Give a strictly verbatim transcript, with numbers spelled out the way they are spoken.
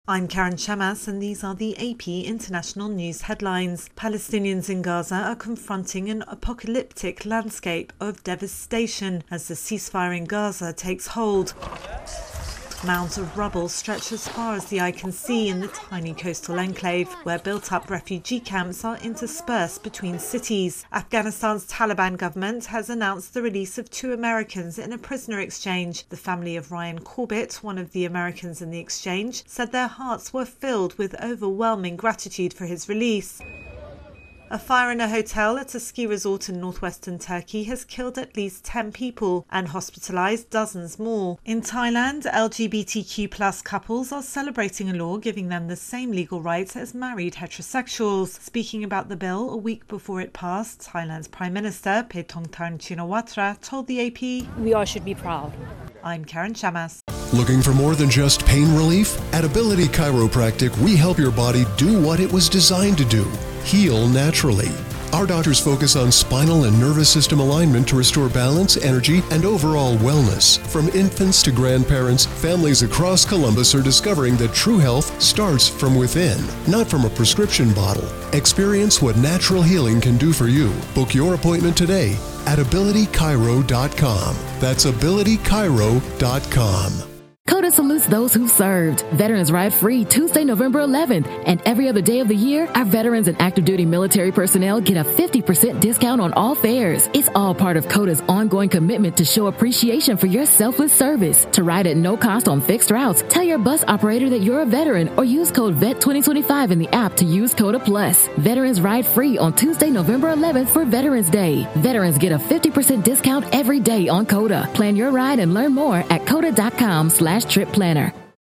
I'm Karen Shamas, and these are the A P International News headlines. Palestinians in Gaza are confronting an apocalyptic landscape of devastation as the ceasefire in Gaza takes hold. Mounds of rubble stretch as far as the eye can see in the tiny coastal enclave, where built-up refugee camps are interspersed between cities. Afghanistan's Taliban government has announced the release of two Americans in a prisoner exchange. The family of Ryan Corbett, one of the Americans in the exchange, said their hearts were filled with overwhelming gratitude for his release. A fire in a hotel at a ski resort in northwestern Turkey has killed at least ten people and hospitalised dozens more. In Thailand, L G B T Q plus couples are celebrating a law giving them the same legal rights as married heterosexuals. Speaking about the bill a week before it passed, Thailand's Prime Minister Paetongtarn Shinawatra told the A P, "We all should be proud." I'm Karen Shamas. Looking for more than just pain relief? At Ability Chiropractic, we help your body do what it was designed to do. Heal naturally. Our doctors focus on spinal and nervous system alignment to restore balance, energy, and overall wellness. From infants to grandparents, families across Columbus are discovering that true health starts from within, not from a prescription bottle. Experience what natural healing can do for you. Book your appointment today at ability chiro dot com. That's ability chiro dot com. COTA salutes those who've served. Veterans Ride Free Tuesday, November eleventh. And every other day of the year, our veterans and active duty military personnel get a fifty percent discount on all fares. It's all part of COTA's ongoing commitment to show appreciation for your selfless service. To ride at no cost on fixed routes, tell your bus operator that you're a veteran or use code V E T twenty twenty-five in the app to use COTA Plus. Veterans Ride Free on Tuesday, November eleventh for Veterans Day. Veterans get a fifty percent discount every day on COTA. Plan your ride and learn more at COTA dot com slash trip planner.